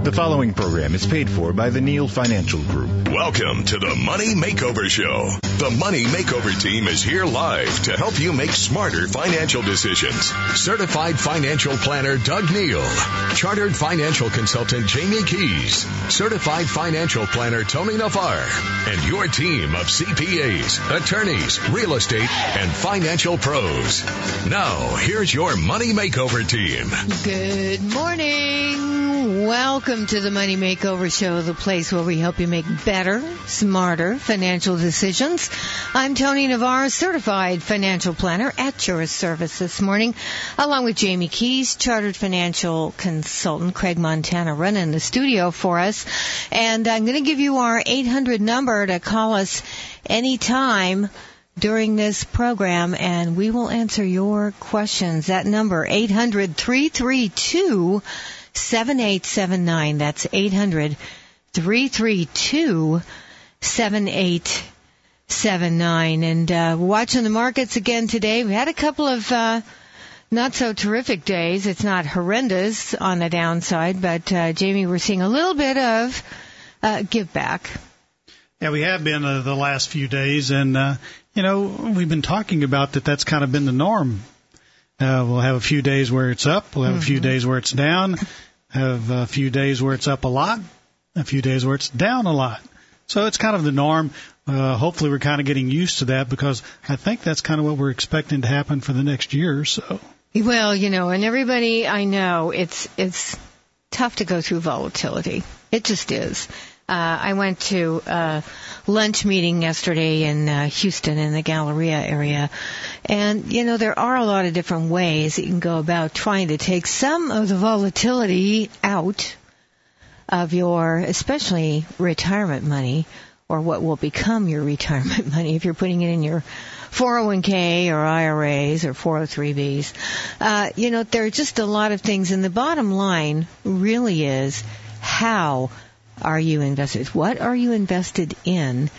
The following program is paid for by the Neal Financial Group. Welcome to the Money Makeover Show. The Money Makeover team is here live to help you make smarter financial decisions. Certified financial planner Doug Neal, chartered financial consultant Jamie Keys, certified financial planner Tony Navarre, and your team of CPAs, attorneys, real estate, and financial pros. Now, here's your Money Makeover team. Good morning. Welcome to the Money Makeover Show, the place where we help you make better, smarter financial decisions. I'm Tony Navarre, certified financial planner at your service this morning, along with Jamie Keys, chartered financial consultant. Craig Montana running the studio for us. And I'm going to give you our 800 number to call us anytime during this program, and we will answer your questions. That number, 800-332-7879. That's 800-332-7879. And watching the markets again today. We had a couple of not so terrific days. It's not horrendous on the downside, but Jamie, we're seeing a little bit of give back. Yeah, we have been the last few days, and we've been talking about that's kind of been the norm. We'll have a few days where it's up. We'll have a few days where it's down. Have a few days where it's up a lot. A few days where it's down a lot. So it's kind of the norm. Hopefully we're kind of getting used to that, because I think that's kind of what we're expecting to happen for the next year or so. Well, and everybody I know, it's tough to go through volatility. It just is. I went to a lunch meeting yesterday in Houston in the Galleria area. And, there are a lot of different ways that you can go about trying to take some of the volatility out of your, especially retirement money, or what will become your retirement money if you're putting it in your 401k or IRAs or 403bs. There are just a lot of things. And the bottom line really is, how are you invested? What are you invested in,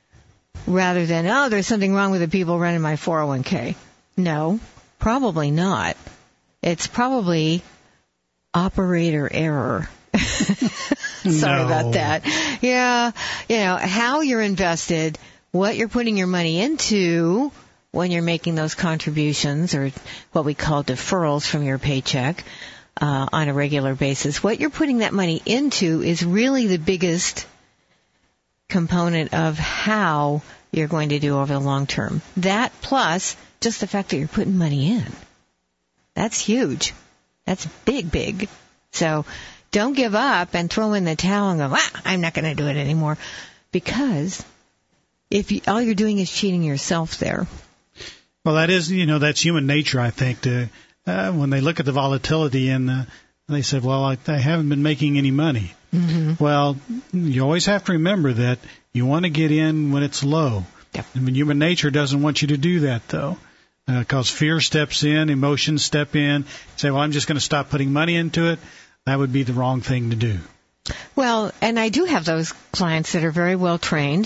rather than, there's something wrong with the people running my 401k? No, probably not. It's probably operator error. Sorry about that. Yeah, how you're invested, what you're putting your money into when you're making those contributions, or what we call deferrals from your paycheck, on a regular basis. What you're putting that money into is really the biggest component of how you're going to do over the long term. That plus just the fact that you're putting money in. That's huge. That's big. So don't give up and throw in the towel and go, I'm not going to do it anymore. Because all you're doing is cheating yourself there. Well, that is, that's human nature, I think, when they look at the volatility and they said, well, I haven't been making any money. Mm-hmm. Well, you always have to remember that you want to get in when it's low. Yep. I mean, human nature doesn't want you to do that, though, because fear steps in, emotions step in. Say, well, I'm just going to stop putting money into it. That would be the wrong thing to do. Well, and I do have those clients that are very well trained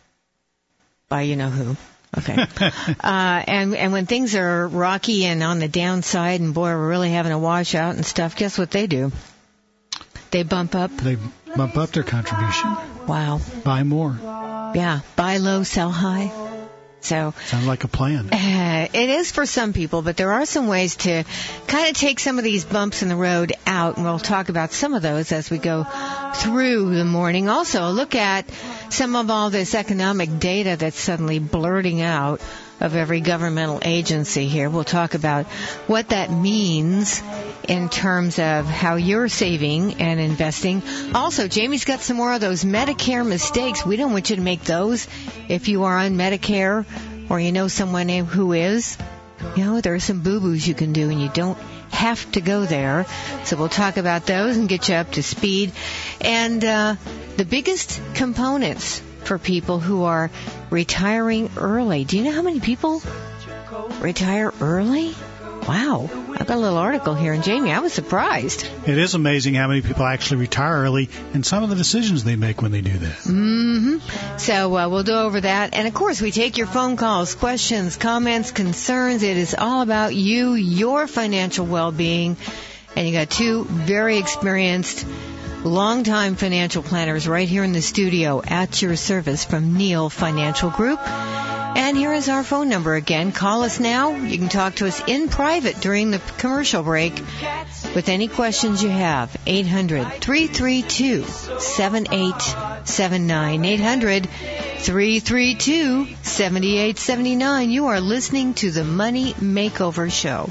by you-know-who. Okay. And when things are rocky and on the downside, and boy, we're really having a washout and stuff, guess what they do? They bump up. They bump up their contribution. Wow. Buy more. Yeah. Buy low, sell high. So sounds like a plan. It is for some people, but there are some ways to kind of take some of these bumps in the road out, and we'll talk about some of those as we go through the morning. Also, look at some of all this economic data that's suddenly blurting out of every governmental agency here. We'll talk about what that means in terms of how you're saving and investing. Also, Jamie's got some more of those Medicare mistakes. We don't want you to make those if you are on Medicare or you know someone who is. There are some boo-boos you can do, and you don't have to go there. So we'll talk about those and get you up to speed. And the biggest components for people who are retiring early. Do you know how many people retire early? Wow. I've got a little article here. And Jamie, I was surprised. It is amazing how many people actually retire early and some of the decisions they make when they do that. Mm-hmm. So we'll go over that. And, of course, we take your phone calls, questions, comments, concerns. It is all about you, your financial well-being. And you got two very experienced, longtime financial planners right here in the studio at your service from Neal Financial Group. And here is our phone number again. Call us now. You can talk to us in private during the commercial break with any questions you have. 800-332-7879. 800-332-7879. You are listening to the Money Makeover Show.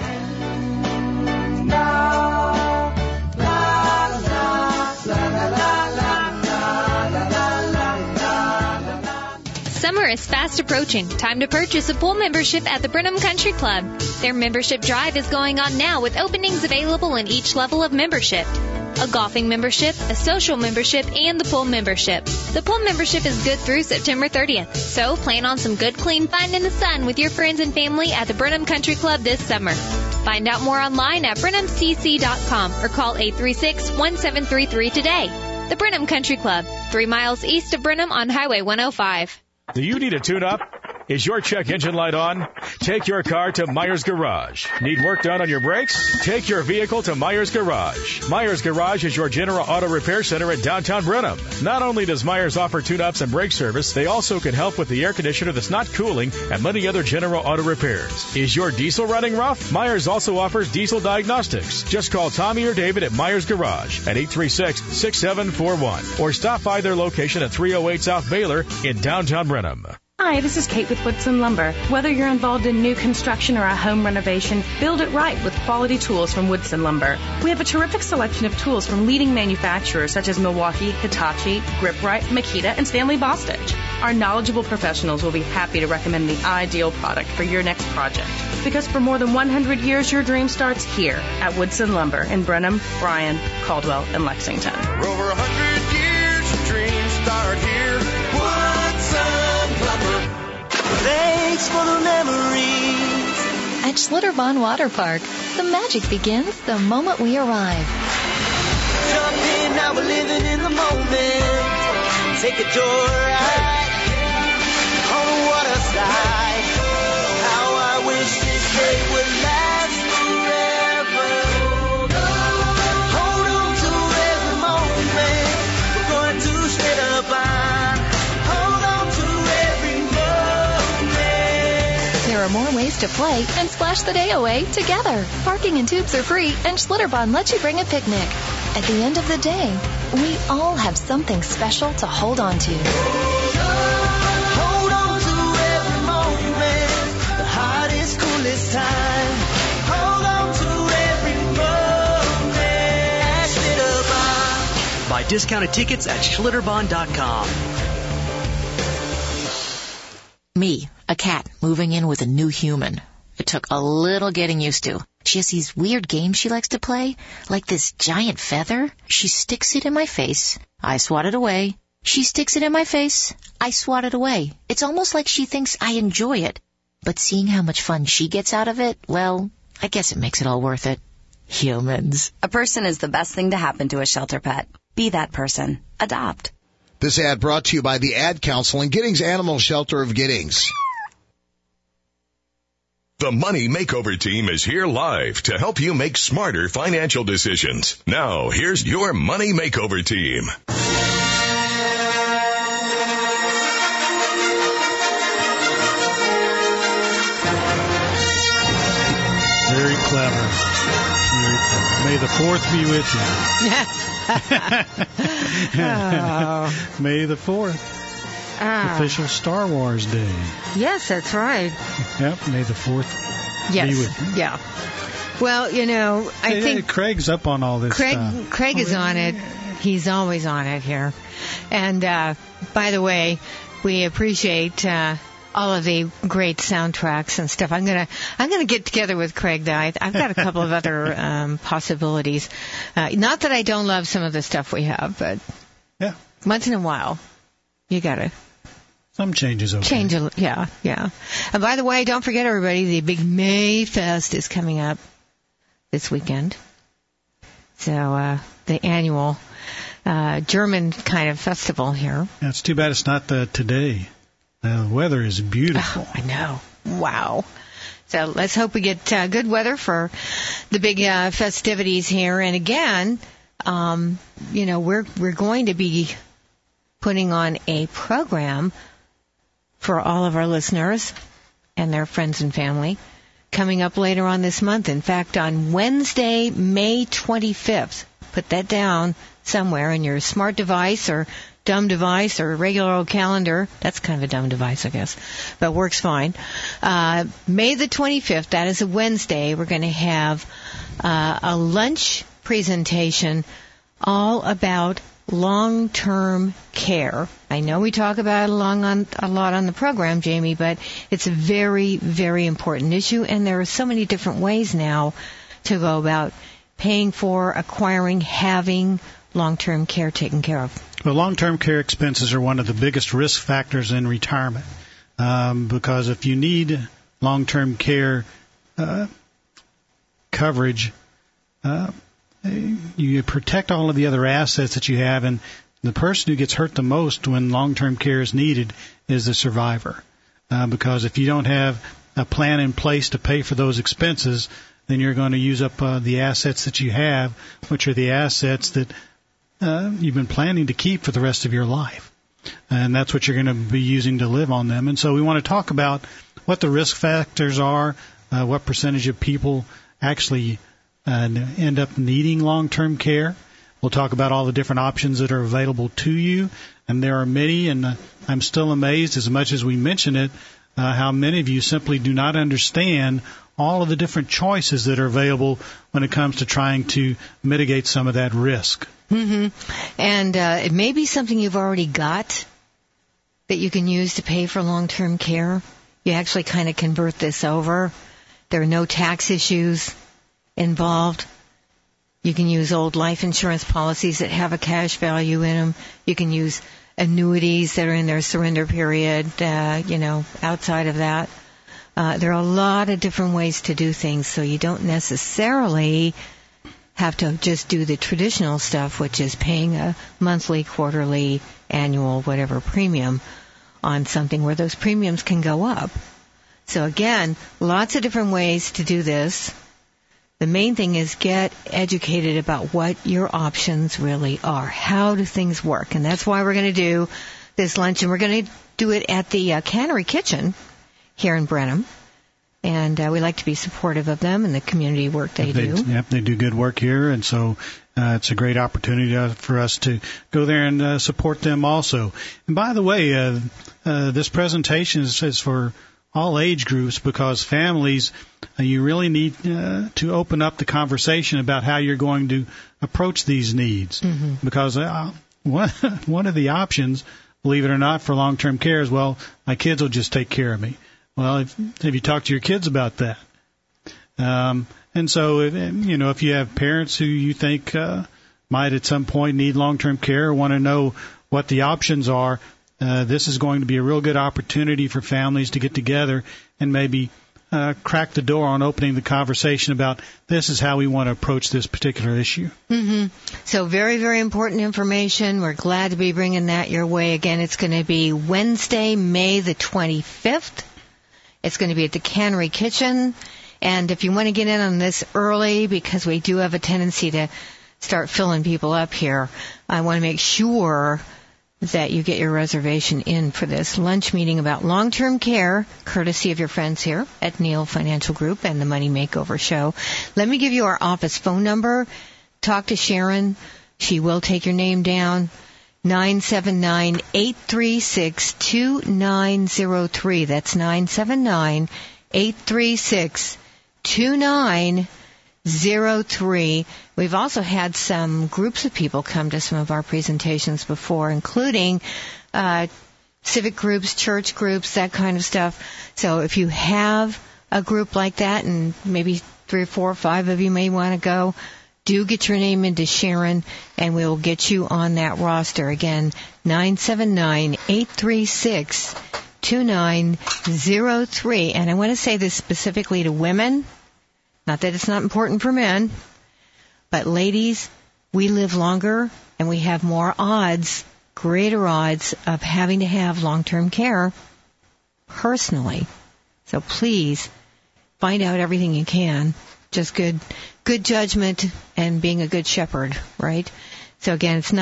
Summer is fast approaching. Time to purchase a pool membership at the Brenham Country Club. Their membership drive is going on now with openings available in each level of membership. A golfing membership, a social membership, and the pool membership. The pool membership is good through September 30th, so plan on some good, clean fun in the sun with your friends and family at the Brenham Country Club this summer. Find out more online at BrenhamCC.com or call 836-1733 today. The Brenham Country Club, 3 miles east of Brenham on Highway 105. Do you need a tune-up? Is your check engine light on? Take your car to Myers Garage. Need work done on your brakes? Take your vehicle to Myers Garage. Myers Garage is your general auto repair center at downtown Brenham. Not only does Myers offer tune-ups and brake service, they also can help with the air conditioner that's not cooling and many other general auto repairs. Is your diesel running rough? Myers also offers diesel diagnostics. Just call Tommy or David at Myers Garage at 836-6741 or stop by their location at 308 South Baylor in downtown Brenham. Hi, this is Kate with Woodson Lumber. Whether you're involved in new construction or a home renovation, build it right with quality tools from Woodson Lumber. We have a terrific selection of tools from leading manufacturers such as Milwaukee, Hitachi, Grip-Rite, Makita, and Stanley Bostitch. Our knowledgeable professionals will be happy to recommend the ideal product for your next project. Because for more than 100 years, your dream starts here at Woodson Lumber in Brenham, Bryan, Caldwell, and Lexington. For over 100 years, your dreams start here. Woodson Lumber. Thanks for the memories. At Schlitterbahn Water Park, the magic begins the moment we arrive. Jump in, now we're living in the moment. Take a joyride on the water slide. How I wish this day would last forever. Hold on to every moment. We're going to Schlitterbahn. Hold on to every moment. There are more ways to play and splash the day away together. Parking and tubes are free, and Schlitterbahn lets you bring a picnic. At the end of the day, we all have something special to hold on to. Hold on to every moment, the hottest, coolest time. Hold on to every moment. Schlitterbahn. Buy discounted tickets at Schlitterbahn.com. Me, a cat, moving in with a new human. It took a little getting used to. She has these weird games she likes to play, like this giant feather. She sticks it in my face. I swat it away. She sticks it in my face. I swat it away. It's almost like she thinks I enjoy it. But seeing how much fun she gets out of it, well, I guess it makes it all worth it. Humans. A person is the best thing to happen to a shelter pet. Be that person. Adopt. This ad brought to you by the Ad Council and Giddings Animal Shelter of Giddings. The Money Makeover Team is here live to help you make smarter financial decisions. Now, here's your Money Makeover Team. Very clever. Very clever. May the 4th be with you. Oh. May the 4th. Official Star Wars Day. Yes, that's right. Yep, May the 4th be with you. Yeah. Well, you know, I think Craig's up on all this stuff. Craig is on it. He's always on it here. And by the way, we appreciate all of the great soundtracks and stuff. I'm gonna get together with Craig though. I've got a couple of other possibilities. Not that I don't love some of the stuff we have, but yeah, once in a while, you gotta. Some changes okay. Change, yeah. And by the way, don't forget, everybody, the big May Fest is coming up this weekend. So the annual German kind of festival here. Yeah, it's too bad it's not today. The weather is beautiful. Oh, I know. Wow. So let's hope we get good weather for the big festivities here. And again, we're going to be putting on a program for all of our listeners and their friends and family coming up later on this month. In fact, on Wednesday, May 25th, put that down somewhere in your smart device or dumb device or regular old calendar. That's kind of a dumb device, I guess, but works fine. May the 25th, that is a Wednesday, we're going to have a lunch presentation all about long-term care. I know we talk about it a lot on the program, Jamie, but it's a very, very important issue, and there are so many different ways now to go about paying for, acquiring, having long-term care taken care of. Well, long-term care expenses are one of the biggest risk factors in retirement because if you need long-term care coverage, you protect all of the other assets that you have, and the person who gets hurt the most when long-term care is needed is the survivor. Because if you don't have a plan in place to pay for those expenses, then you're going to use up the assets that you have, which are the assets that you've been planning to keep for the rest of your life. And that's what you're going to be using to live on them. And so we want to talk about what the risk factors are, what percentage of people actually end up needing long-term care. We'll talk about all the different options that are available to you, and there are many, and I'm still amazed, as much as we mention it, how many of you simply do not understand all of the different choices that are available when it comes to trying to mitigate some of that risk. Mm-hmm. And it may be something you've already got that you can use to pay for long-term care. You actually kind of convert this over. There are no tax issues involved. You can use old life insurance policies that have a cash value in them. You can use annuities that are in their surrender period, outside of that. There are a lot of different ways to do things, so you don't necessarily have to just do the traditional stuff, which is paying a monthly, quarterly, annual, whatever premium on something where those premiums can go up. So again, lots of different ways to do this. The main thing is get educated about what your options really are. How do things work? And that's why we're going to do this lunch, and we're going to do it at the Cannery Kitchen here in Brenham. And we like to be supportive of them and the community work they do. Yep, they do good work here, and so it's a great opportunity for us to go there and support them also. And by the way, this presentation is for all age groups, because families, you really need to open up the conversation about how you're going to approach these needs. Mm-hmm. Because one of the options, believe it or not, for long-term care is, well, my kids will just take care of me. Well, have you talked to your kids about that? And so, if you have parents who you think might at some point need long-term care or want to know what the options are, this is going to be a real good opportunity for families to get together and maybe crack the door on opening the conversation about this is how we want to approach this particular issue. Mm-hmm. So very, very important information. We're glad to be bringing that your way. Again, it's going to be Wednesday, May the 25th. It's going to be at the Cannery Kitchen. And if you want to get in on this early, because we do have a tendency to start filling people up here, I want to make sure that you get your reservation in for this lunch meeting about long-term care, courtesy of your friends here at Neal Financial Group and the Money Makeover Show. Let me give you our office phone number. Talk to Sharon. She will take your name down. 979-836-2903. That's 979-836-2903. We've also had some groups of people come to some of our presentations before, including civic groups, church groups, that kind of stuff. So if you have a group like that, and maybe 3 or 4 or 5 of you may want to go, do get your name into Sharon, and we'll get you on that roster. Again, 979-836-2903. And I want to say this specifically to women. Not that it's not important for men, but ladies, we live longer and we have more odds, greater odds of having to have long-term care personally. So please find out everything you can. Just good judgment and being a good shepherd, right? So again, it's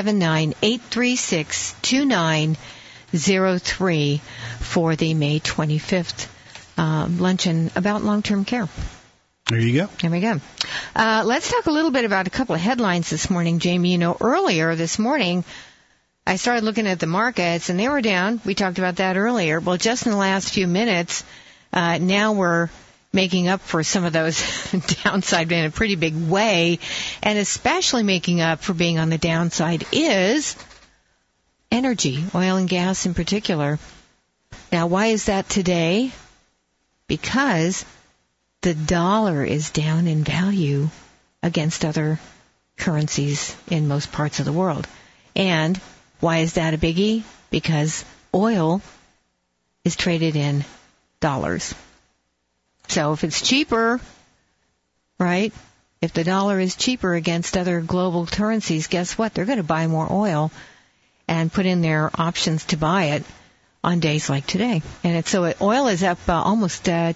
979-836-2903 for the May 25th luncheon about long-term care. There you go. There we go. Let's talk a little bit about a couple of headlines this morning, Jamie. You know, earlier this morning, I started looking at the markets, and they were down. We talked about that earlier. Well, just in the last few minutes, now we're making up for some of those downside in a pretty big way, and especially making up for being on the downside is energy, oil and gas in particular. Now, why is that today? Because the dollar is down in value against other currencies in most parts of the world. And why is that a biggie? Because oil is traded in dollars. So if it's cheaper, right, if the dollar is cheaper against other global currencies, guess what? They're going to buy more oil and put in their options to buy it on days like today. And oil is up almost over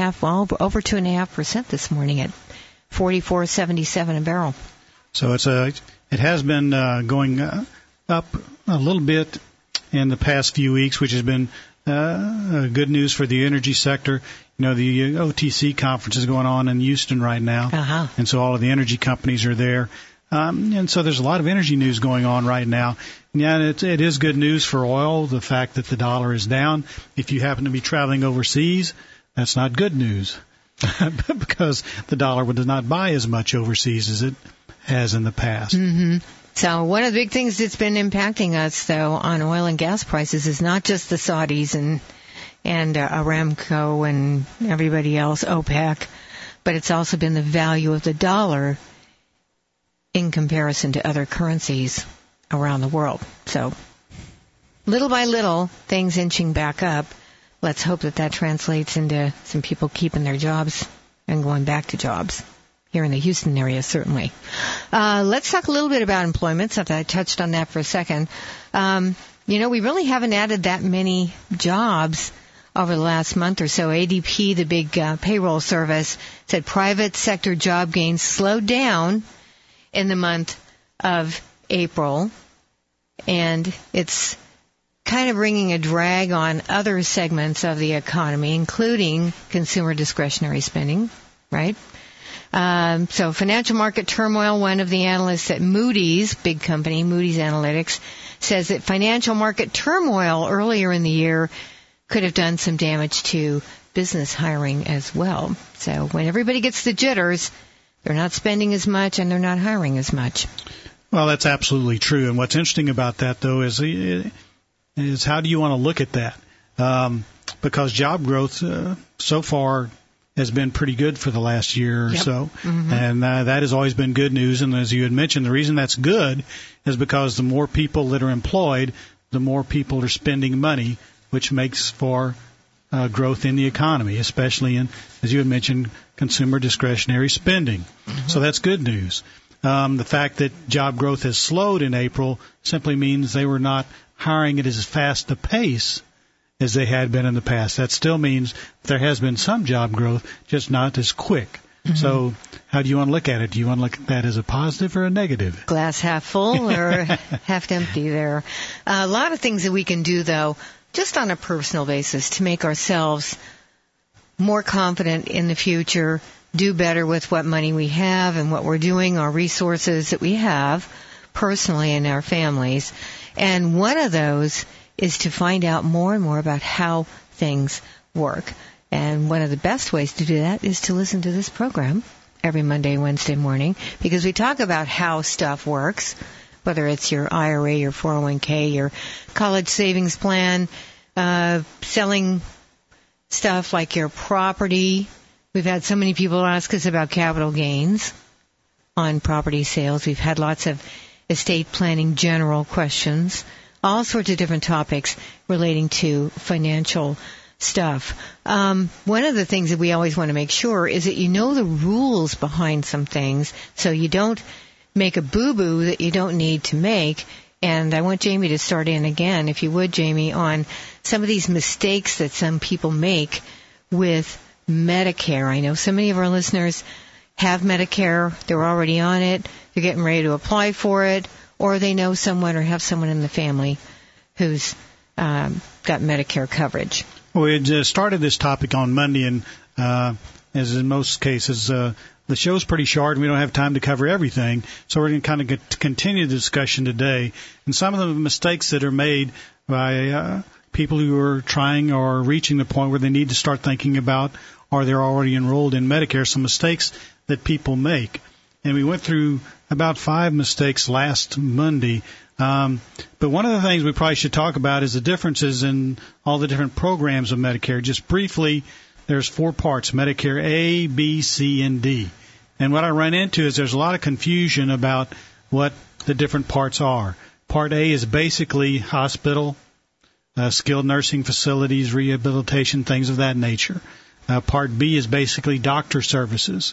2.5% this morning at $44.77 a barrel. So it has been going up a little bit in the past few weeks, which has been good news for the energy sector. You know, the OTC conference is going on in Houston right now, and so all of the energy companies are there. And so there's a lot of energy news going on right now. Yeah, it is good news for oil, the fact that the dollar is down. If you happen to be traveling overseas, that's not good news because the dollar does not buy as much overseas as it has in the past. Mm-hmm. So one of the big things that's been impacting us, though, on oil and gas prices is not just the Saudis and Aramco and everybody else, OPEC, but it's also been the value of the dollar in comparison to other currencies around the world. So little by little, things inching back up. Let's hope that translates into some people keeping their jobs and going back to jobs here in the Houston area, certainly. Let's talk a little bit about employment, since I touched on that for a second. We really haven't added that many jobs over the last month or so. ADP, the big payroll service, said private sector job gains slowed down in the month of April, and it's kind of bringing a drag on other segments of the economy, including consumer discretionary spending, right? So financial market turmoil, one of the analysts at Moody's, big company, Moody's Analytics, says that financial market turmoil earlier in the year could have done some damage to business hiring as well. So when everybody gets the jitters, they're not spending as much and they're not hiring as much. Well, that's absolutely true. And what's interesting about that, though, is how do you want to look at that? Because job growth so far has been pretty good for the last year or so. Mm-hmm. And that has always been good news. And as you had mentioned, the reason that's good is because the more people that are employed, the more people are spending money, which makes for growth in the economy, especially in, as you had mentioned, consumer discretionary spending. Mm-hmm. So that's good news. The fact that job growth has slowed in April simply means they were not hiring at as fast a pace as they had been in the past. That still means there has been some job growth, just not as quick. Mm-hmm. So how do you want to look at it? Do you want to look at that as a positive or a negative? Glass half full or half empty there. A lot of things that we can do, though, just on a personal basis to make ourselves more confident in the future, do better with what money we have and what we're doing, our resources that we have personally in our families. And one of those is to find out more and more about how things work. And one of the best ways to do that is to listen to this program every Monday, Wednesday morning, because we talk about how stuff works, whether it's your IRA, your 401k, your college savings plan, selling stuff like your property. We've had so many people ask us about capital gains on property sales. We've had lots of estate planning general questions, all sorts of different topics relating to financial stuff. One of the things that we always want to make sure is that you know the rules behind some things so you don't make a boo-boo that you don't need to make. And I want Jamie to start in again, if you would, Jamie, on some of these mistakes that some people make with Medicare. I know so many of our listeners have Medicare. They're already on it. They're getting ready to apply for it, or they know someone or have someone in the family who's got Medicare coverage. Well, we had started this topic on Monday, and as in most cases, the show's pretty short, and we don't have time to cover everything. So we're going to kind of continue the discussion today. And some of the mistakes that are made by people who are trying or reaching the point where they need to start thinking about, or they're already enrolled in Medicare, some mistakes that people make. And we went through about 5 mistakes last Monday. But one of the things we probably should talk about is the differences in all the different programs of Medicare. Just briefly, there's 4 parts: Medicare A, B, C, and D. And what I run into is there's a lot of confusion about what the different parts are. Part A is basically hospital, skilled nursing facilities, rehabilitation, things of that nature. Part B is basically doctor services.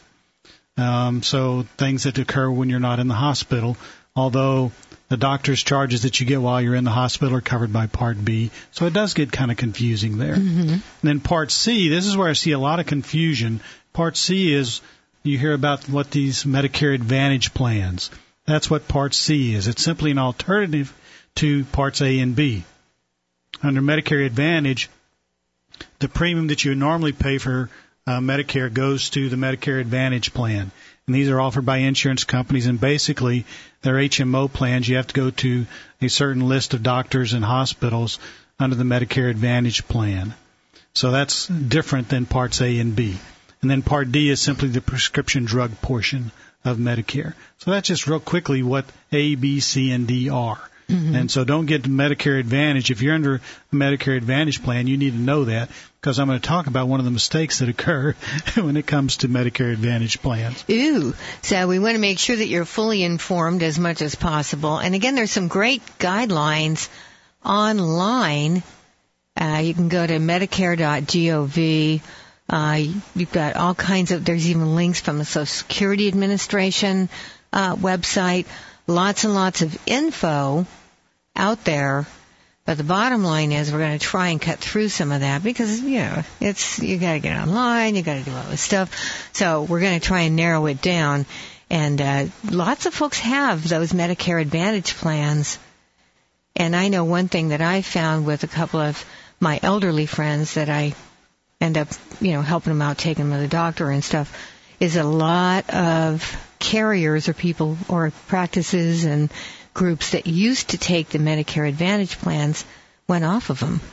So things that occur when you're not in the hospital, although the doctor's charges that you get while you're in the hospital are covered by Part B. So it does get kind of confusing there. Mm-hmm. And then Part C, this is where I see a lot of confusion. Part C is, you hear about what these Medicare Advantage plans. That's what Part C is. It's simply an alternative to Parts A and B. Under Medicare Advantage, the premium that you normally pay for Medicare goes to the Medicare Advantage plan. And these are offered by insurance companies, and basically they're HMO plans. You have to go to a certain list of doctors and hospitals under the Medicare Advantage plan. So that's different than Parts A and B. And then Part D is simply the prescription drug portion of Medicare. So that's just real quickly what A, B, C, and D are. Mm-hmm. And so don't get Medicare Advantage. If you're under a Medicare Advantage plan, you need to know that, because I'm going to talk about one of the mistakes that occur when it comes to Medicare Advantage plans. Ooh, so we want to make sure that you're fully informed as much as possible. And again, there's some great guidelines online. You can go to Medicare.gov. You've got all kinds of, there's even links from the Social Security Administration website. Lots and lots of info out there. But the bottom line is we're going to try and cut through some of that because, you know, you got to get online, you got to do all this stuff. So we're going to try and narrow it down. And lots of folks have those Medicare Advantage plans. And I know one thing that I found with a couple of my elderly friends that I end up, you know, helping them out, taking them to the doctor and stuff, is a lot of carriers or people or practices and groups that used to take the Medicare Advantage plans went off of them.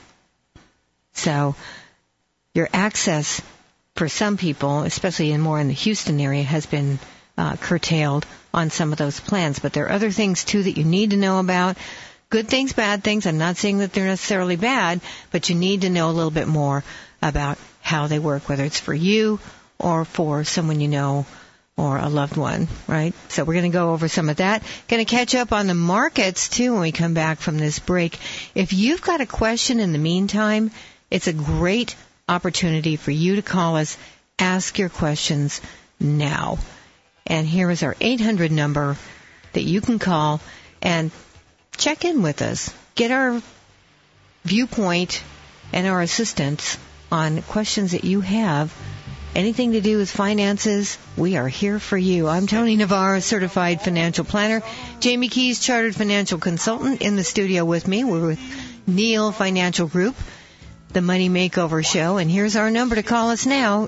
So your access for some people, especially more in the Houston area, has been curtailed on some of those plans. But there are other things, too, that you need to know about. Good things, bad things. I'm not saying that they're necessarily bad, but you need to know a little bit more about how they work, whether it's for you or for someone you know or a loved one, right? So we're going to go over some of that. Going to catch up on the markets, too, when we come back from this break. If you've got a question in the meantime, it's a great opportunity for you to call us. Ask your questions now. And here is our 800 number that you can call and check in with us. Get our viewpoint and our assistance on questions that you have. Anything to do with finances, we are here for you. I'm Tony Navarro, certified financial planner. Jamie Keys, chartered financial consultant, in the studio with me. We're with Neal Financial Group, the Money Makeover Show. And here's our number to call us now,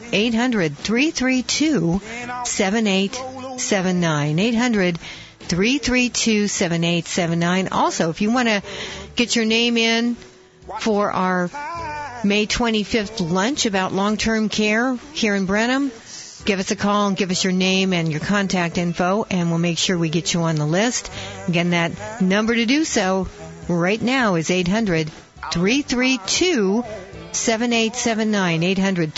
800-332-7879. 800-332-7879. Also, if you want to get your name in for our May 25th lunch about long-term care here in Brenham, give us a call and give us your name and your contact info, and we'll make sure we get you on the list. Again, that number to do so right now is 800-332-7879.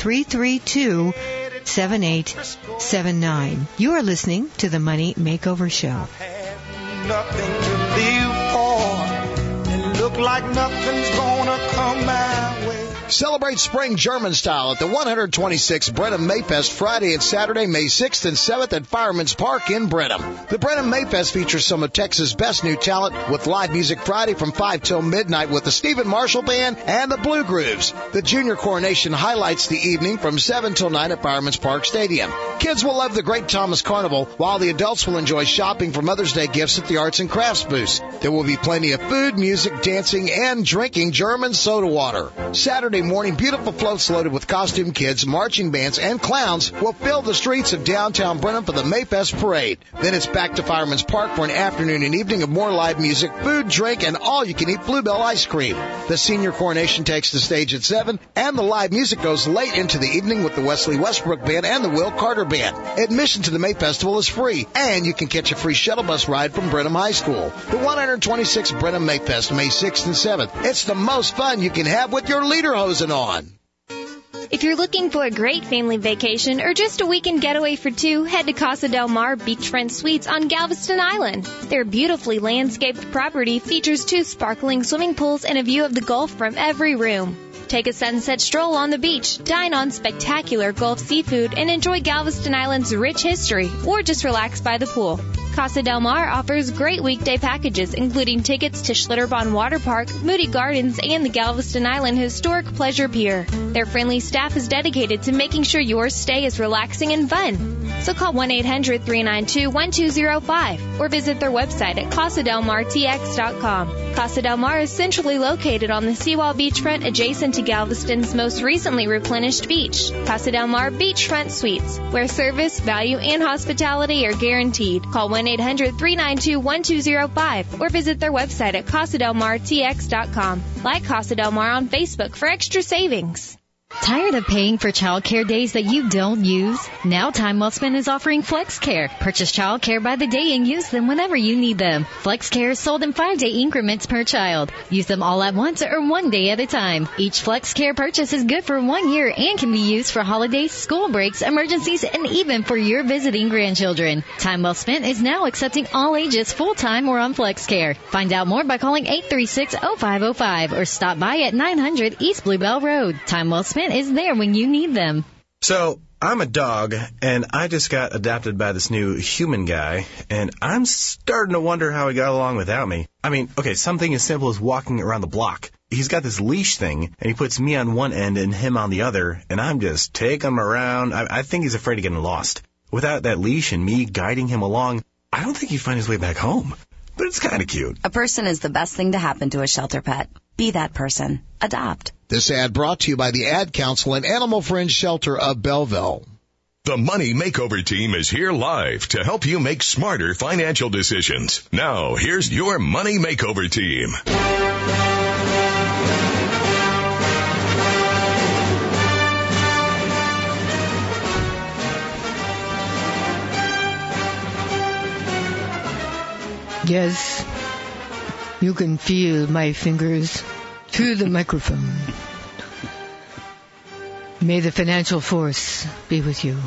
800-332-7879. You are listening to the Money Makeover Show. Nothing to live for, and look like nothing's gonna come my way. Celebrate spring German style at the 126 Brenham Mayfest Friday and Saturday, May 6th and 7th at Fireman's Park in Brenham. The Brenham Mayfest features some of Texas' best new talent with live music Friday from 5 till midnight with the Stephen Marshall Band and the Blue Grooves. The Junior Coronation highlights the evening from 7 till 9 at Fireman's Park Stadium. Kids will love the Great Thomas Carnival, while the adults will enjoy shopping for Mother's Day gifts at the Arts and Crafts booth. There will be plenty of food, music, dancing, and drinking German soda water. Saturday morning, beautiful floats loaded with costume kids, marching bands, and clowns will fill the streets of downtown Brenham for the Mayfest Parade. Then it's back to Fireman's Park for an afternoon and evening of more live music, food, drink, and all-you-can-eat Bluebell ice cream. The Senior Coronation takes the stage at 7, and the live music goes late into the evening with the Wesley Westbrook Band and the Will Carter Band. Admission to the May Festival is free, and you can catch a free shuttle bus ride from Brenham High School. The 126th Brenham Mayfest, May 6th and 7th. It's the most fun you can have with your lederhosen on. If you're looking for a great family vacation or just a weekend getaway for two, head to Casa Del Mar Beachfront Suites on Galveston Island. Their beautifully landscaped property features 2 sparkling swimming pools and a view of the Gulf from every room. Take a sunset stroll on the beach, dine on spectacular Gulf seafood, and enjoy Galveston Island's rich history, or just relax by the pool. Casa Del Mar offers great weekday packages, including tickets to Schlitterbahn Water Park, Moody Gardens, and the Galveston Island Historic Pleasure Pier. Their friendly staff is dedicated to making sure your stay is relaxing and fun. So call 1-800-392-1205 or visit their website at CasaDelMarTX.com. Casa Del Mar is centrally located on the seawall beachfront adjacent to Galveston's most recently replenished beach. Casa Del Mar Beachfront Suites, where service, value, and hospitality are guaranteed. Call 1-800-392-1205 or visit their website at CasaDelMarTX.com. Like Casa Del Mar on Facebook for extra savings. Tired of paying for childcare days that you don't use? Now Time Well Spent is offering FlexCare. Purchase childcare by the day and use them whenever you need them. FlexCare is sold in 5-day increments per child. Use them all at once or 1 day at a time. Each FlexCare purchase is good for 1 year and can be used for holidays, school breaks, emergencies, and even for your visiting grandchildren. Time Well Spent is now accepting all ages full-time or on FlexCare. Find out more by calling 836-0505 or stop by at 900 East Bluebell Road. Time Well Spent is there when you need them. So, I'm a dog, and I just got adopted by this new human guy, and I'm starting to wonder how he got along without me. I mean, okay, something as simple as walking around the block. He's got this leash thing, and he puts me on one end and him on the other, and I'm just taking him around. I think he's afraid of getting lost. Without that leash and me guiding him along, I don't think he'd find his way back home. But it's kind of cute. A person is the best thing to happen to a shelter pet. Be that person. Adopt. This ad brought to you by the Ad Council and Animal Friends Shelter of Belleville. The Money Makeover Team is here live to help you make smarter financial decisions. Now, here's your Money Makeover Team. Yes, you can feel my fingers through the microphone. May the financial force be with you.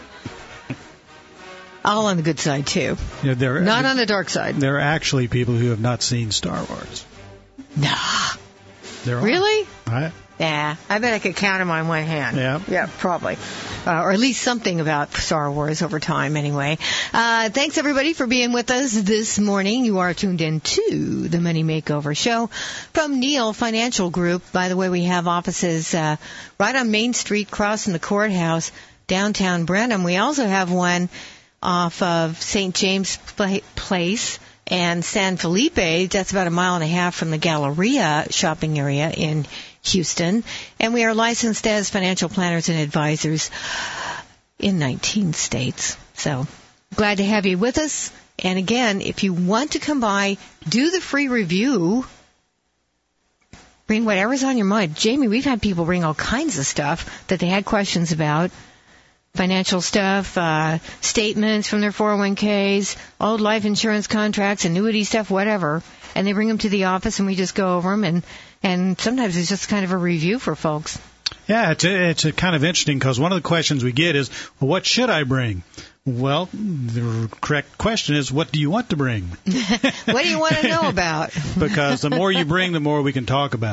All on the good side, too. Yeah, not on the dark side. There are actually people who have not seen Star Wars. Nah. There are. Really? Right. Yeah, I bet I could count them on one hand. Yeah. Yeah, probably. Or at least something about Star Wars over time, anyway. Thanks, everybody, for being with us this morning. You are tuned in to the Money Makeover Show from Neal Financial Group. By the way, we have offices right on Main Street, crossing the courthouse, downtown Brenham. We also have one off of St. James Place and San Felipe. That's about 1.5 miles from the Galleria shopping area in Houston, and we are licensed as financial planners and advisors in 19 states. So glad to have you with us. And again, if you want to come by, do the free review. Bring whatever's on your mind. Jamie, we've had people bring all kinds of stuff that they had questions about. Financial stuff, statements from their 401ks, old life insurance contracts, annuity stuff, whatever. And they bring them to the office and we just go over them, and sometimes it's just kind of a review for folks. Yeah, it's a kind of interesting because one of the questions we get is, well, what should I bring? Well, the correct question is, what do you want to bring? What do you want to know about? Because the more you bring, the more we can talk about. Yeah.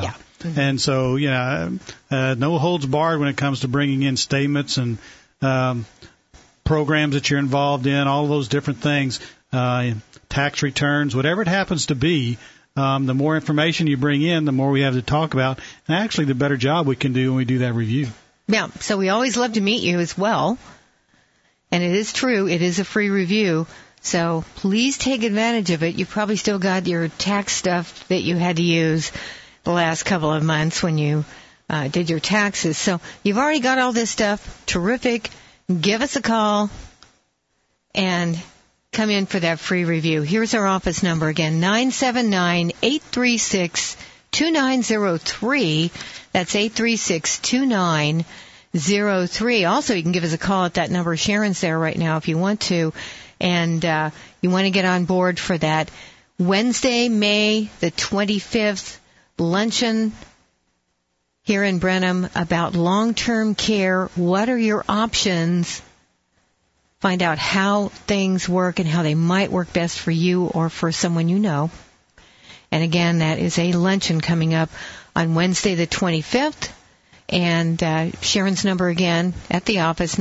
And so, no holds barred when it comes to bringing in statements and programs that you're involved in, all those different things, tax returns, whatever it happens to be. The more information you bring in, the more we have to talk about, and actually the better job we can do when we do that review. Yeah, so we always love to meet you as well. And it is true, it is a free review. So please take advantage of it. You've probably still got your tax stuff that you had to use the last couple of months when you did your taxes. So you've already got all this stuff. Terrific. Give us a call and come in for that free review. Here's our office number again, 979-836-2903. That's 836-2903. Also, you can give us a call at that number. Sharon's there right now if you want to. And you want to get on board for that Wednesday, May the 25th luncheon here in Brenham about long-term care. What are your options? Find out how things work and how they might work best for you or for someone you know. And again, that is a luncheon coming up on Wednesday the 25th. And Sharon's number again at the office,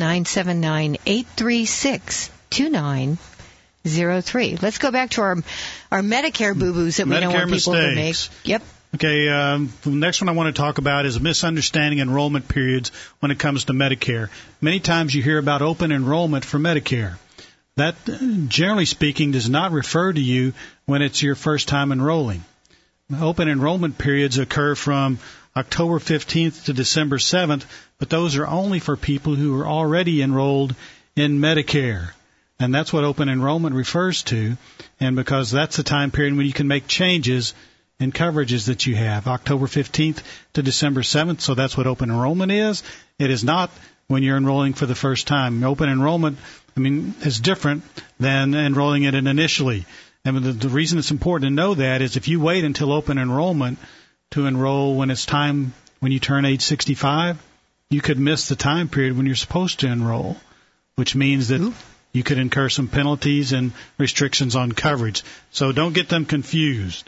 979-836-2903. Let's go back to our Medicare boo-boos that we don't want people to make. Yep. Okay, the next one I want to talk about is misunderstanding enrollment periods when it comes to Medicare. Many times you hear about open enrollment for Medicare. That, generally speaking, does not refer to you when it's your first time enrolling. Open enrollment periods occur from October 15th to December 7th, but those are only for people who are already enrolled in Medicare. And that's what open enrollment refers to, and because that's the time period when you can make changes in coverages that you have, October 15th to December 7th, so that's what open enrollment is. It is not when you're enrolling for the first time. Open enrollment, is different than enrolling it in initially. And the reason it's important to know that is if you wait until open enrollment to enroll when it's time, when you turn age 65, you could miss the time period when you're supposed to enroll, which means that you could incur some penalties and restrictions on coverage. So don't get them confused.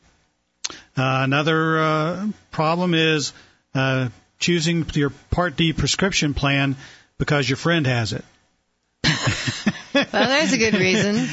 Another problem is choosing your Part D prescription plan because your friend has it. Well, there's a good reason.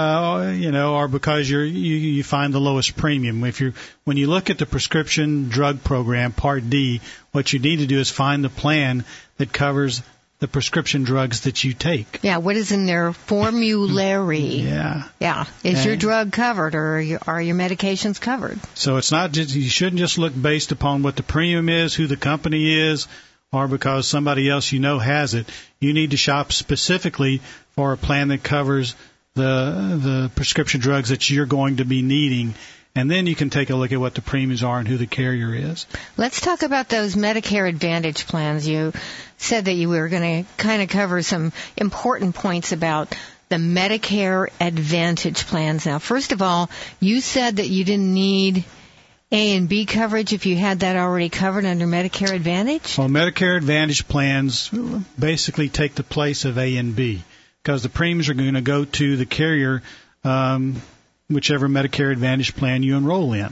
Or because you find the lowest premium. When you look at the prescription drug program, Part D, what you need to do is find the plan that covers the prescription drugs that you take. Yeah, what is in their formulary? Yeah. Is your drug covered, or are your medications covered? So it's not just, you shouldn't just look based upon what the premium is, who the company is, or because somebody else has it. You need to shop specifically for a plan that covers the prescription drugs that you're going to be needing. And then you can take a look at what the premiums are and who the carrier is. Let's talk about those Medicare Advantage plans. You said that you were going to kind of cover some important points about the Medicare Advantage plans. Now, first of all, you said that you didn't need A and B coverage if you had that already covered under Medicare Advantage? Well, Medicare Advantage plans basically take the place of A and B because the premiums are going to go to the carrier, whichever Medicare Advantage plan you enroll in.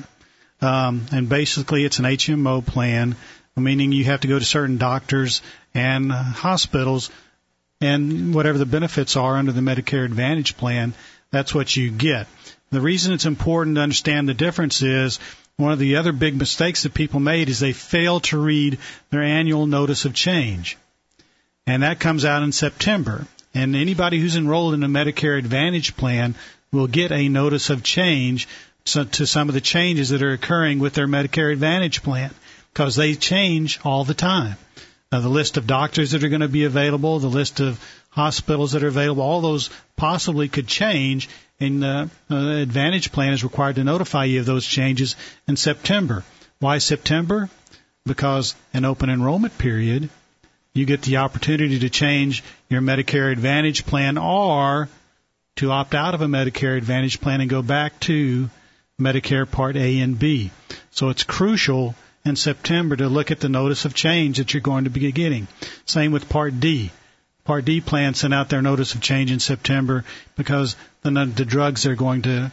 And basically it's an HMO plan, meaning you have to go to certain doctors and hospitals, and whatever the benefits are under the Medicare Advantage plan, that's what you get. The reason it's important to understand the difference is one of the other big mistakes that people made is they failed to read their annual notice of change. And that comes out in September. And anybody who's enrolled in a Medicare Advantage plan will get a notice of change to some of the changes that are occurring with their Medicare Advantage plan because they change all the time. The list of doctors that are going to be available, the list of hospitals that are available, all those possibly could change, and the Advantage plan is required to notify you of those changes in September. Why September? Because in open enrollment period, you get the opportunity to change your Medicare Advantage plan or to opt out of a Medicare Advantage plan and go back to Medicare Part A and B. So it's crucial in September to look at the notice of change that you're going to be getting. Same with Part D. Part D plans send out their notice of change in September because the drugs they're going to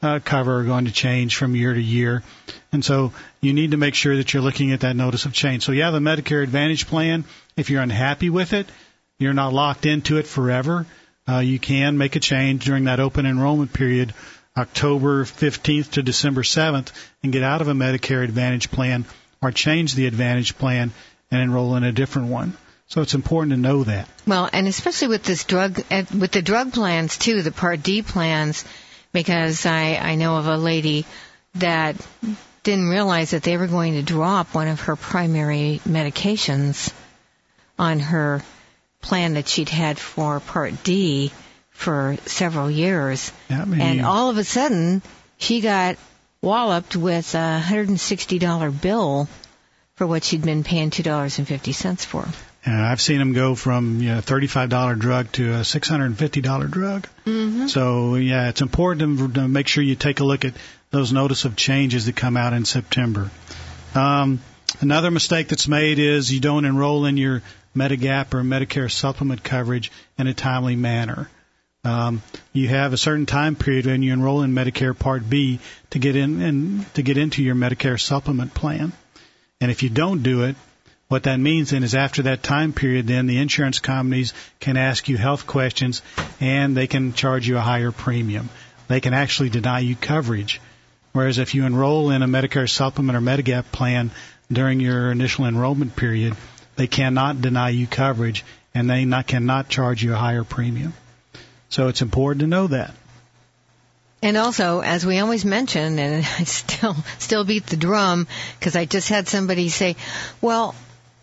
cover are going to change from year to year. And so you need to make sure that you're looking at that notice of change. So, yeah, the Medicare Advantage plan, if you're unhappy with it, you're not locked into it forever. You can make a change during that open enrollment period, October 15th to December 7th, and get out of a Medicare Advantage plan or change the Advantage plan and enroll in a different one. So it's important to know that. Well, and especially with this with the drug plans too, the Part D plans, because I know of a lady that didn't realize that they were going to drop one of her primary medications on her plan that she'd had for Part D for several years. And all of a sudden, she got walloped with a $160 bill for what she'd been paying $2.50 for. I've seen them go from $35 drug to a $650 drug. Mm-hmm. So, yeah, it's important to make sure you take a look at those notice of changes that come out in September. Another mistake that's made is you don't enroll in your Medigap or Medicare supplement coverage in a timely manner. You have a certain time period when you enroll in Medicare Part B to get into your Medicare supplement plan. And if you don't do it, what that means then is after that time period, then the insurance companies can ask you health questions and they can charge you a higher premium. They can actually deny you coverage. Whereas if you enroll in a Medicare supplement or Medigap plan during your initial enrollment period, they cannot deny you coverage and they cannot charge you a higher premium. So it's important to know that. And also, as we always mention, and I still beat the drum because I just had somebody say, well,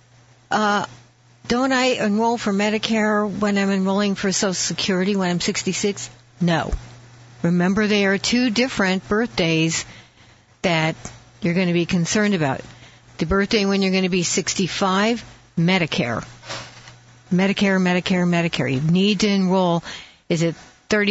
don't I enroll for Medicare when I'm enrolling for Social Security when I'm 66? No. Remember, they are two different birthdays that you're going to be concerned about. The birthday when you're going to be 65, Medicare. Medicare. You need to enroll. Is it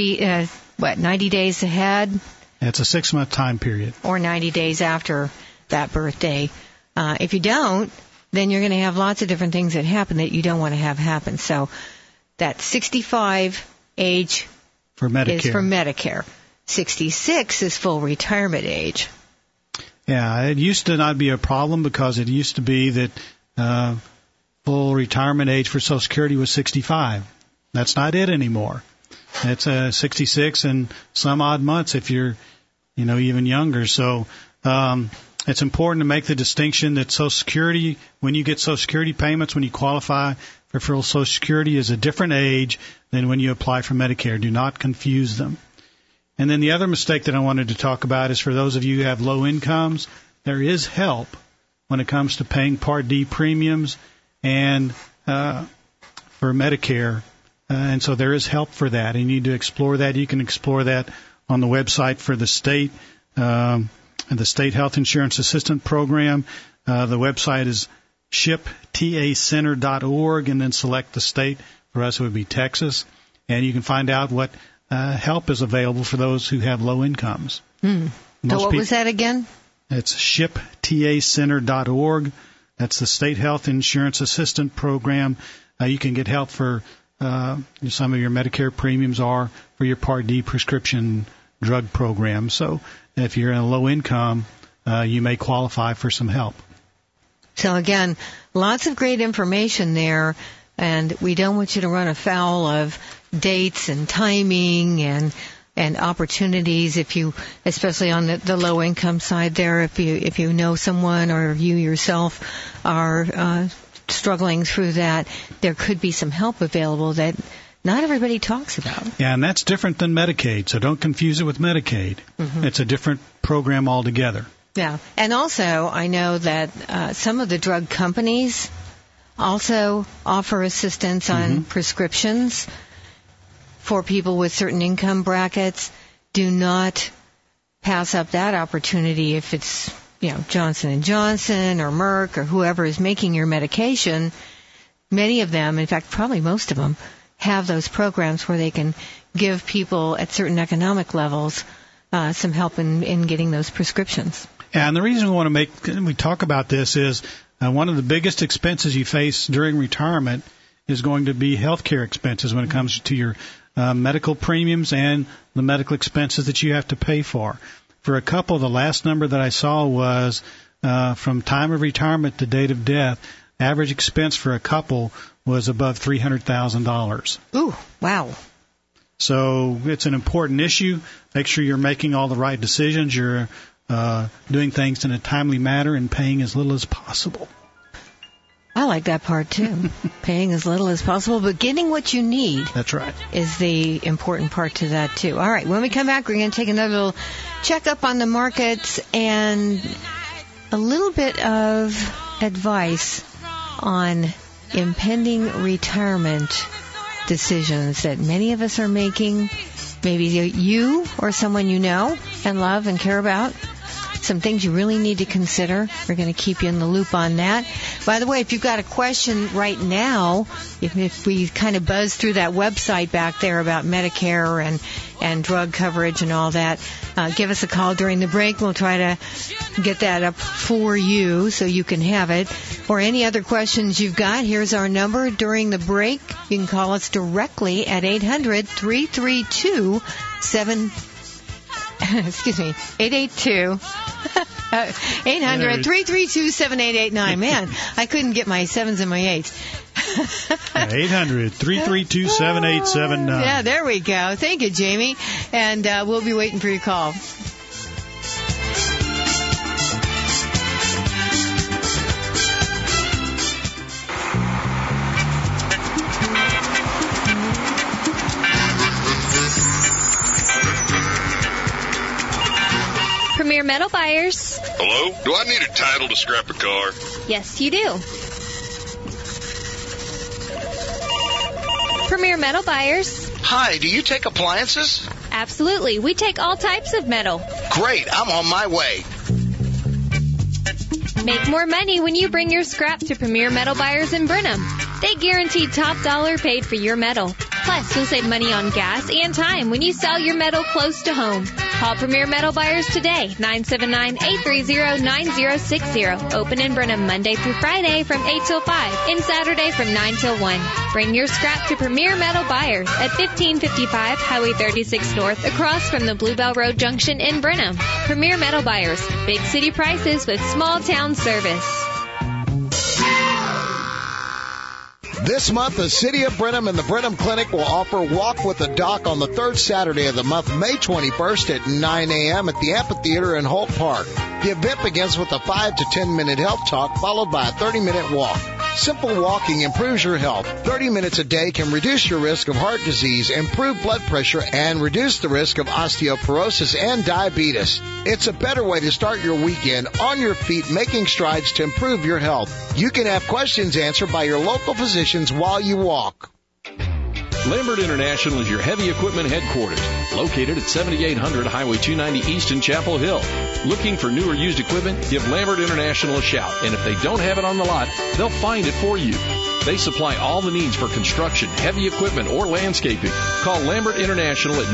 90 days ahead? It's a 6-month time period. Or 90 days after that birthday. If you don't, then you're going to have lots of different things that happen that you don't want to have happen. So that 65 age for Medicare. Is for Medicare. 66 is full retirement age. Yeah, it used to not be a problem because it used to be that full retirement age for Social Security was 65. That's not it anymore. It's 66 and some odd months if you're, even younger. So it's important to make the distinction that Social Security, when you get Social Security payments, when you qualify for full Social Security, is a different age than when you apply for Medicare. Do not confuse them. And then the other mistake that I wanted to talk about is for those of you who have low incomes, there is help when it comes to paying Part D premiums and for Medicare. And so there is help for that. You need to explore that. You can explore that on the website for the state Health Insurance Assistant Program. The website is shiptacenter.org, and then select the state. For us, it would be Texas. And you can find out what help is available for those who have low incomes. So what was that again? It's shiptacenter.org. That's the State Health Insurance Assistant Program. You can get help for some of your Medicare premiums are for your Part D prescription drug program. So if you're in a low income, you may qualify for some help. So again, lots of great information there, and we don't want you to run afoul of dates and timing and opportunities if you, especially on the low income side there, if you know someone or you yourself are struggling through that, there could be some help available that not everybody talks about. Yeah, and that's different than Medicaid, so don't confuse it with Medicaid. Mm-hmm. It's a different program altogether. Yeah, and also I know that some of the drug companies also offer assistance on prescriptions for people with certain income brackets. Do not pass up that opportunity if it's Johnson & Johnson or Merck or whoever is making your medication. Many of them, in fact, probably most of them, have those programs where they can give people at certain economic levels some help in getting those prescriptions. And the reason we talk about this is one of the biggest expenses you face during retirement is going to be health care expenses when it comes to your medical premiums and the medical expenses that you have to pay for. For a couple, the last number that I saw was from time of retirement to date of death, average expense for a couple was above $300,000. Ooh, wow. So it's an important issue. Make sure you're making all the right decisions. You're doing things in a timely manner and paying as little as possible. I like that part, too. Paying as little as possible, but getting what you need. That's right. Is the important part to that, too. All right, when we come back, we're going to take another little checkup on the markets and a little bit of advice on impending retirement decisions that many of us are making. Maybe you or someone you know and love and care about. Some things you really need to consider. We're going to keep you in the loop on that. By the way, if you've got a question right now, if we kind of buzz through that website back there about Medicare and drug coverage and all that, give us a call during the break. We'll try to get that up for you so you can have it. Or any other questions you've got, here's our number during the break. You can call us directly at 800-332-7889. Man, I couldn't get my 7s and my 8s. 800-332-7879. Yeah, there we go. Thank you, Jamie. And we'll be waiting for your call. Premier Metal Buyers. Hello? Do I need a title to scrap a car? Yes, you do. Premier Metal Buyers. Hi, do you take appliances? Absolutely. We take all types of metal. Great, I'm on my way. Make more money when you bring your scrap to Premier Metal Buyers in Brenham. They guarantee top dollar paid for your metal. Plus, you'll save money on gas and time when you sell your metal close to home. Call Premier Metal Buyers today, 979-830-9060. Open in Brenham Monday through Friday from 8 till 5 and Saturday from 9 till 1. Bring your scrap to Premier Metal Buyers at 1555 Highway 36 North across from the Bluebell Road Junction in Brenham. Premier Metal Buyers, big city prices with small town service. This month, the City of Brenham and the Brenham Clinic will offer Walk with the Doc on the third Saturday of the month, May 21st at 9 a.m. at the Amphitheater in Holt Park. The event begins with a 5 to 10-minute health talk followed by a 30-minute walk. Simple walking improves your health. 30 minutes a day can reduce your risk of heart disease, improve blood pressure, and reduce the risk of osteoporosis and diabetes. It's a better way to start your weekend on your feet, making strides to improve your health. You can have questions answered by your local physicians while you walk. Lambert International is your heavy equipment headquarters, located at 7800 Highway 290 East in Chapel Hill. Looking for new or used equipment? Give Lambert International a shout, and if they don't have it on the lot, they'll find it for you. They supply all the needs for construction, heavy equipment, or landscaping. Call Lambert International at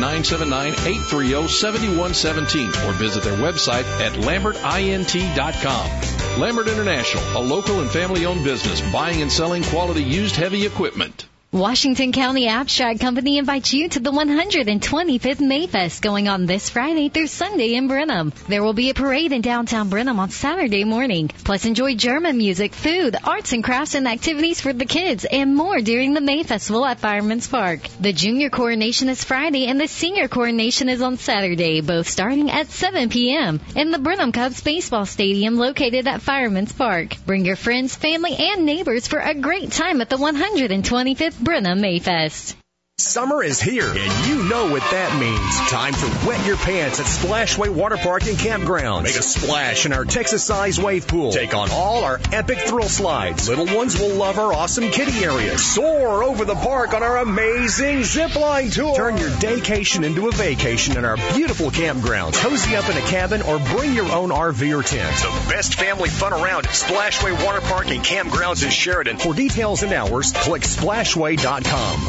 979-830-7117 or visit their website at lambertint.com. Lambert International, a local and family-owned business buying and selling quality used heavy equipment. Washington County Abstract Company invites you to the 125th Mayfest going on this Friday through Sunday in Brenham. There will be a parade in downtown Brenham on Saturday morning. Plus enjoy German music, food, arts and crafts and activities for the kids and more during the May Festival at Fireman's Park. The junior coronation is Friday and the senior coronation is on Saturday, both starting at 7 p.m. in the Brenham Cubs Baseball Stadium located at Fireman's Park. Bring your friends, family, and neighbors for a great time at the 125th Brenham Mayfest. Summer is here, and you know what that means. Time to wet your pants at Splashway Water Park and Campgrounds. Make a splash in our Texas-sized wave pool. Take on all our epic thrill slides. Little ones will love our awesome kiddie area. Soar over the park on our amazing zipline tour. Turn your daycation into a vacation in our beautiful campgrounds. Cozy up in a cabin or bring your own RV or tent. The best family fun around at Splashway Water Park and Campgrounds in Sheridan. For details and hours, click splashway.com.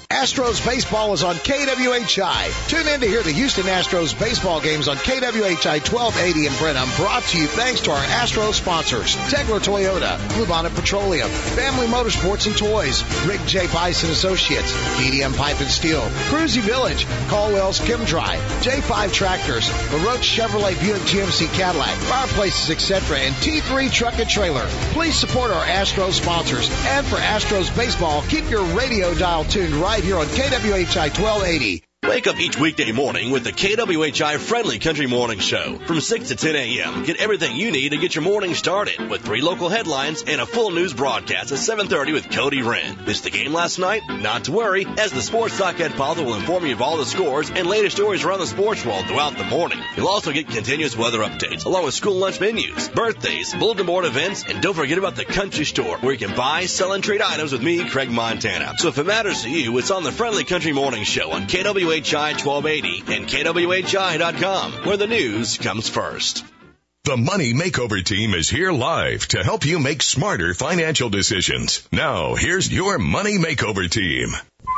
Astros baseball is on KWHI. Tune in to hear the Houston Astros baseball games on KWHI 1280 in Brenham, brought to you thanks to our Astros sponsors, Tegler Toyota, Bluebonnet Petroleum, Family Motorsports and Toys, Rick J. Bison Associates, DDM Pipe and Steel, Cruzy Village, Caldwell's Chemdry, J5 Tractors, LaRoche Chevrolet Buick GMC Cadillac, Fireplaces, etc., and T3 Truck and Trailer. Please support our Astros sponsors. And for Astros baseball, keep your radio dial tuned right here on KWHI 1280. Wake up each weekday morning with the KWHI Friendly Country Morning Show. From 6 to 10 a.m., get everything you need to get your morning started with 3 local headlines and a full news broadcast at 7:30 with Cody Wren. Missed the game last night? Not to worry, as the Sports Talk Head Father will inform you of all the scores and latest stories around the sports world throughout the morning. You'll also get continuous weather updates, along with school lunch menus, birthdays, bulletin board events, and don't forget about the country store, where you can buy, sell, and trade items with me, Craig Montana. So if it matters to you, it's on the Friendly Country Morning Show on KWHI 1280 and KWHI.com, where the news comes first. The Money Makeover Team is here live to help you make smarter financial decisions. Now, here's your Money Makeover Team.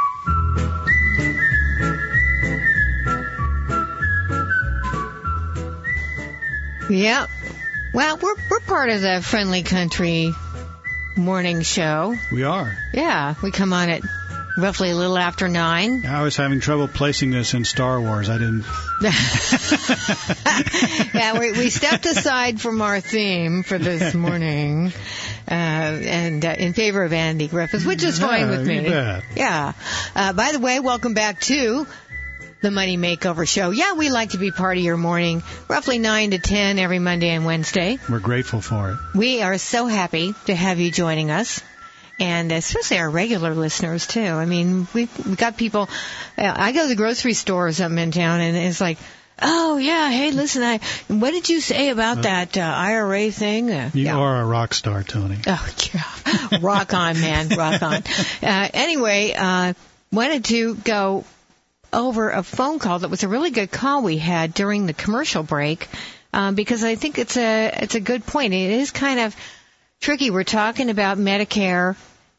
Yeah. Well, we're part of the Friendly Country Morning Show. We are. Yeah. We come on at roughly a little after 9. I was having trouble placing this in Star Wars. I didn't. Yeah, we stepped aside from our theme for this morning, and in favor of Andy Griffiths, which is fine with me. Yeah. By the way, welcome back to the Money Makeover Show. Yeah, we like to be part of your morning, roughly 9 to 10 every Monday and Wednesday. We're grateful for it. We are so happy to have you joining us. And especially our regular listeners, too. I mean, we got people. I go to the grocery store or something in town, and it's like, oh, yeah, hey, listen, what did you say about that IRA thing? You are a rock star, Tony. Oh, yeah. Rock on, man. Rock on. Anyway, wanted to go over a phone call that was a really good call we had during the commercial break, because I think it's a good point. It is kind of tricky. We're talking about Medicare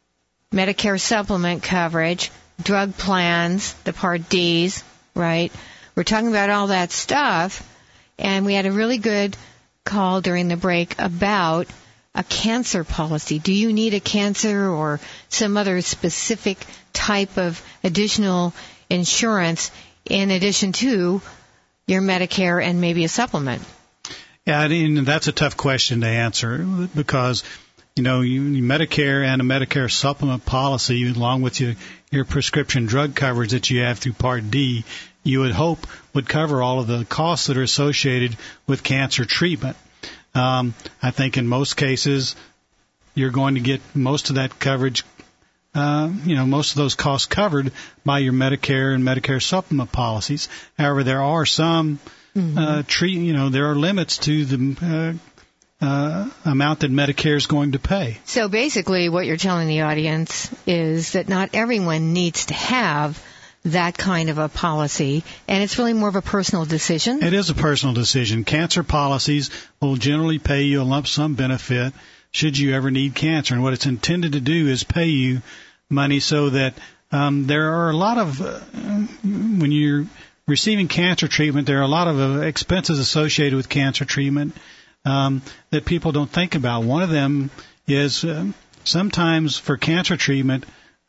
supplement coverage, drug plans, the Part Ds, right? We're talking about all that stuff, and we had a really good call during the break about a cancer policy. Do you need a cancer or some other specific type of additional insurance in addition to your Medicare and maybe a supplement? Yeah, and that's a tough question to answer because, Medicare and a Medicare supplement policy, along with your prescription drug coverage that you have through Part D, you would hope would cover all of the costs that are associated with cancer treatment. I think in most cases, you're going to get most of that coverage, most of those costs covered by your Medicare and Medicare supplement policies. However, there are some there are limits to the amount that Medicare is going to pay. So basically what you're telling the audience is that not everyone needs to have that kind of a policy, and it's really more of a personal decision. It is a personal decision. Cancer policies will generally pay you a lump sum benefit should you ever need cancer, and what it's intended to do is pay you money so that there are a lot of, when you're receiving cancer treatment, there are a lot of expenses associated with cancer treatment that people don't think about. One of them is sometimes for cancer treatment,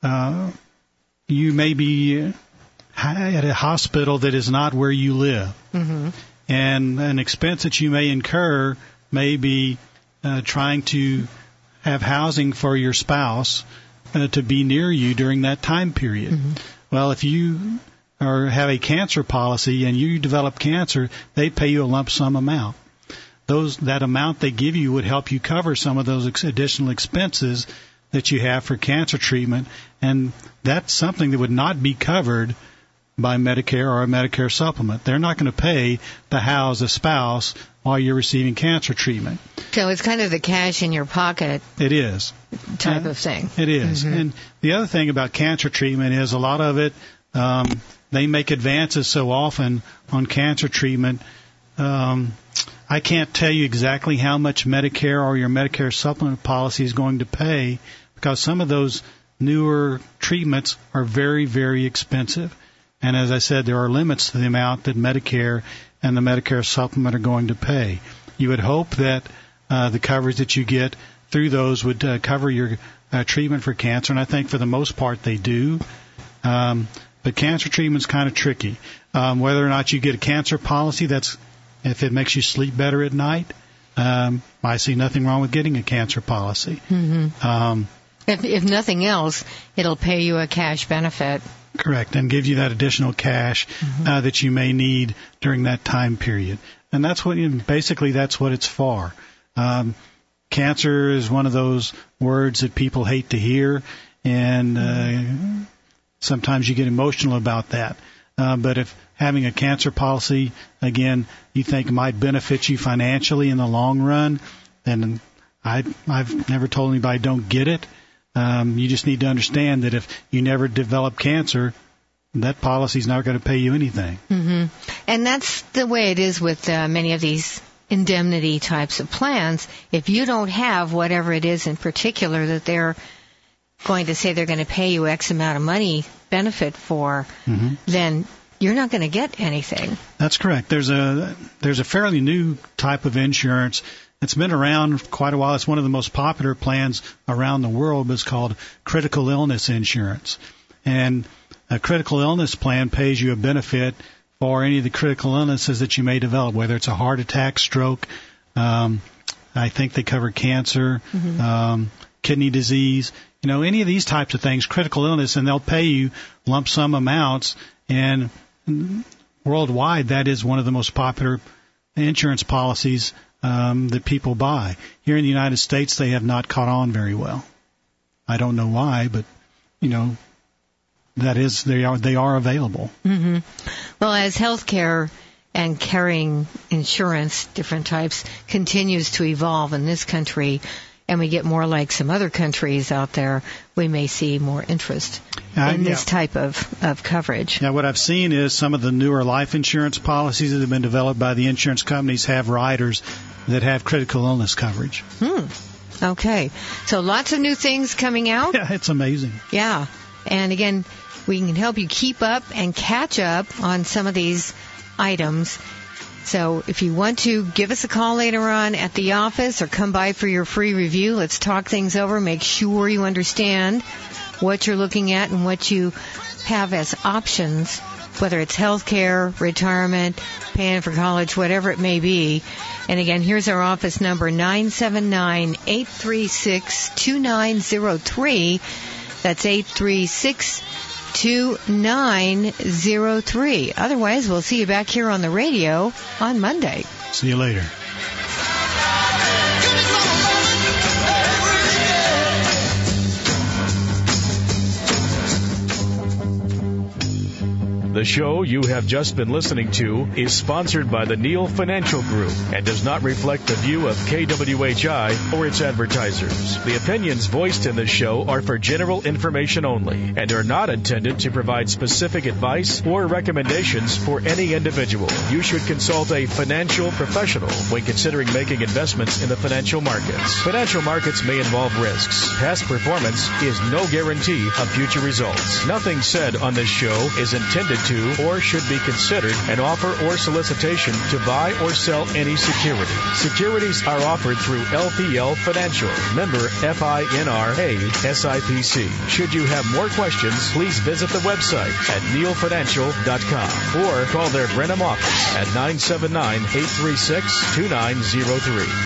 you may be at a hospital that is not where you live. Mm-hmm. And an expense that you may incur may be trying to have housing for your spouse to be near you during that time period. Mm-hmm. Well, if you have a cancer policy and you develop cancer, they pay you a lump sum amount. That amount they give you would help you cover some of those additional expenses that you have for cancer treatment, and that's something that would not be covered by Medicare or a Medicare supplement. They're not going to pay to house a spouse while you're receiving cancer treatment. So it's kind of the cash in your pocket. It is. Type of thing. It is. Mm-hmm. And the other thing about cancer treatment is a lot of it, they make advances so often on cancer treatment. I can't tell you exactly how much Medicare or your Medicare supplement policy is going to pay because some of those newer treatments are very, very expensive. And as I said, there are limits to the amount that Medicare and the Medicare supplement are going to pay. You would hope that the coverage that you get through those would cover your treatment for cancer, and I think for the most part they do. But cancer treatment's kind of tricky. Whether or not you get a cancer policy, that's if it makes you sleep better at night, I see nothing wrong with getting a cancer policy. Mm-hmm. If nothing else, it'll pay you a cash benefit. Correct, and give you that additional cash that you may need during that time period. And that's what basically that's what it's for. Cancer is one of those words that people hate to hear, and sometimes you get emotional about that. But if having a cancer policy, again, you think might benefit you financially in the long run, then I've never told anybody don't get it. You just need to understand that if you never develop cancer, that policy's not going to pay you anything. Mm-hmm. And that's the way it is with many of these indemnity types of plans. If you don't have whatever it is in particular that they're going to say they're going to pay you X amount of money benefit for, then you're not going to get anything. That's correct. There's a fairly new type of insurance. It's been around quite a while. It's one of the most popular plans around the world. It's called critical illness insurance. And a critical illness plan pays you a benefit for any of the critical illnesses that you may develop, whether it's a heart attack, stroke, I think they cover cancer, kidney disease, any of these types of things, critical illness, and they'll pay you lump sum amounts. And worldwide, that is one of the most popular insurance policies that people buy. Here in the United States, they have not caught on very well. I don't know why, but that is they are available. Mm-hmm. Well, as healthcare and carrying insurance, different types, continues to evolve in this country, and we get more like some other countries out there, we may see more interest in this type of coverage. Now, what I've seen is some of the newer life insurance policies that have been developed by the insurance companies have riders that have critical illness coverage. Okay. So lots of new things coming out. Yeah, it's amazing. Yeah. And again, we can help you keep up and catch up on some of these items. So if you want to, give us a call later on at the office or come by for your free review. Let's talk things over, make sure you understand what you're looking at and what you have as options, whether it's health care, retirement, paying for college, whatever it may be. And again, here's our office number, 979-836-2903. That's 836-2903. Otherwise, we'll see you back here on the radio on Monday. See you later. The show you have just been listening to is sponsored by the Neal Financial Group and does not reflect the view of KWHI or its advertisers. The opinions voiced in this show are for general information only and are not intended to provide specific advice or recommendations for any individual. You should consult a financial professional when considering making investments in the financial markets. Financial markets may involve risks. Past performance is no guarantee of future results. Nothing said on this show is intended to or should be considered an offer or solicitation to buy or sell any security. Securities are offered through LPL Financial, member FINRA SIPC. Should you have more questions, please visit the website at nealfinancial.com or call their Brenham office at 979-836-2903.